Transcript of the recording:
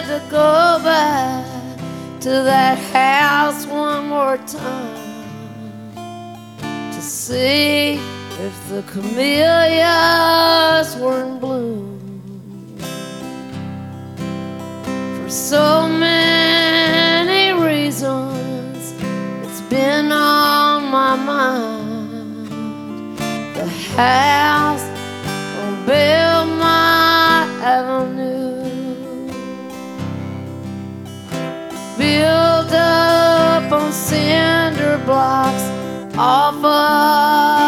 had to go back to that house one more time to see if the camellias were in bloom. For so many reasons it's been on my mind. The house on Belmont Avenue, built up on cinder blocks off of